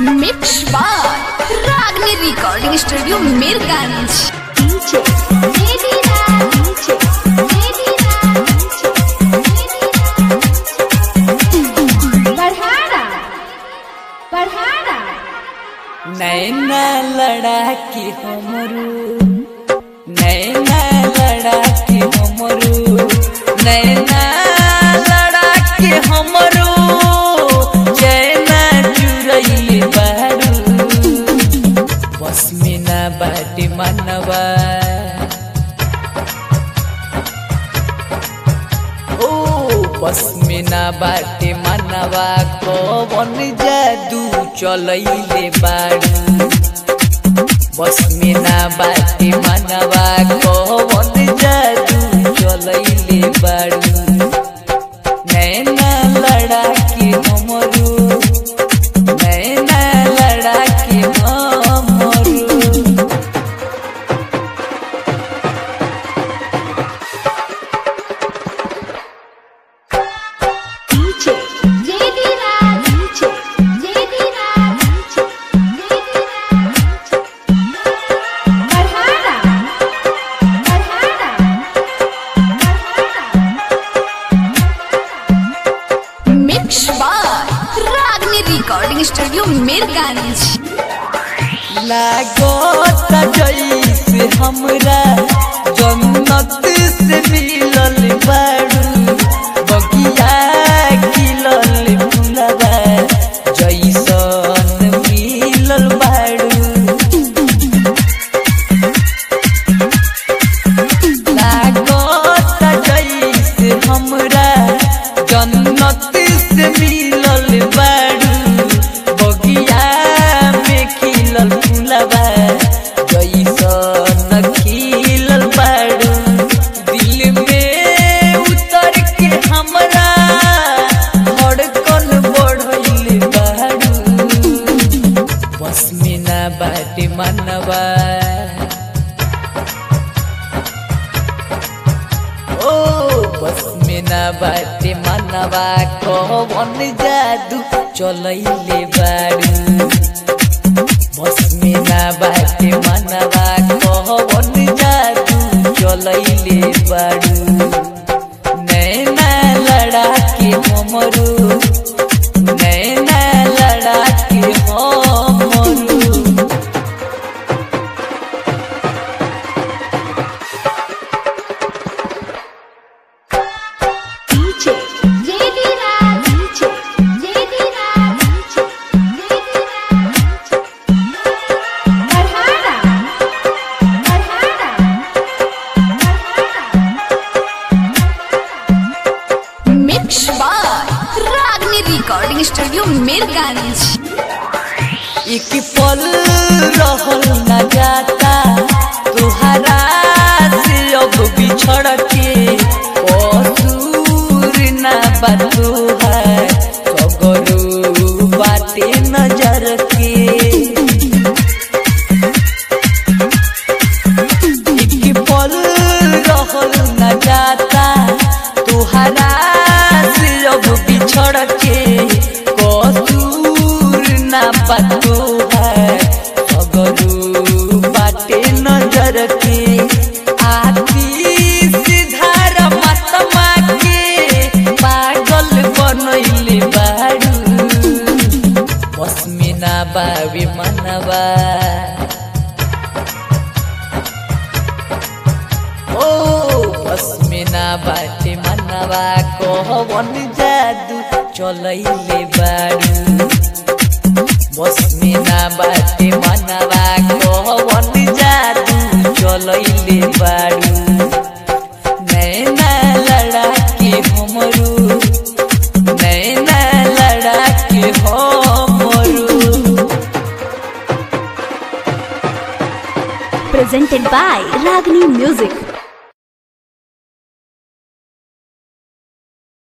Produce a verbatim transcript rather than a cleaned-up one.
Mix by Ragini recording studio Mirganj. DJ baby Raj, DJ baby Raj, बढ़ाड़ा बढ़ाड़ा। नैना लड़ा की हमरू, नैना लड़ा की हमरू, नैना लड़ा की हमरू, चैना चुरई बारू, पश्मीना बाटी मनवा, ओ पश्मीना बाटी मनवा को बन जादू चलैले बारू, पश्मीना बाटी मनवा को बन जादू चलैले बारू, नैना लड़ा के हमरू, नैना लड़ा के हमरू। DJ baby Raj, DJ baby Raj, बढ़ाड़ा बढ़ाड़ा बढ़ाड़ा। Mix by Ragini recording studio Mirganj. लागो जैसे हमरा जन्नत से मिलल बारू, बगिया खिलल फुलवा जैसन मिलल बारू, लागो जैसे हमरा जन्नत से मिलल बारू, बगिया में खिलल फुलवा जैसन खिलल बारू, दिल में उतर के हमरा धड़कन बढ़ल बारू, पश्मीना बाटी मनवा, ओ पश्मीना बाटी मनवा को बन जादू चलैले बारू, पश्मीना बाटी मनवा को बन जादू चलैले बारू, नैना लड़ा के हमरू, नैना लड़ा के हमरू। DJ baby Raj, DJ baby Raj, बढ़ाड़ा बढ़ाड़ा बढ़ाड़ा। Mix by Ragini recording studio Mirganj. एक पल रहल न जाता तुहरा से अब बिछड़ के, कसूर न बतू है सगरू बाटे नजर के, एक पल रहल न जाता तुहरा से अब बिछड़ के, कसूर न बतू है सगरू बाटे नजर के, आती सिधार मतमा के पागल बनैले बारू, पश्मीना बाबी मनवा, ओ पश्मीना बाटी मनवा को बन जादू चलैले बारू, पश्मीना बाटी मनवा को बन जादू चलैले बारू, नैना लड़ा के हमरू, नैना लड़ा के हमरू। presented by Ragini Music।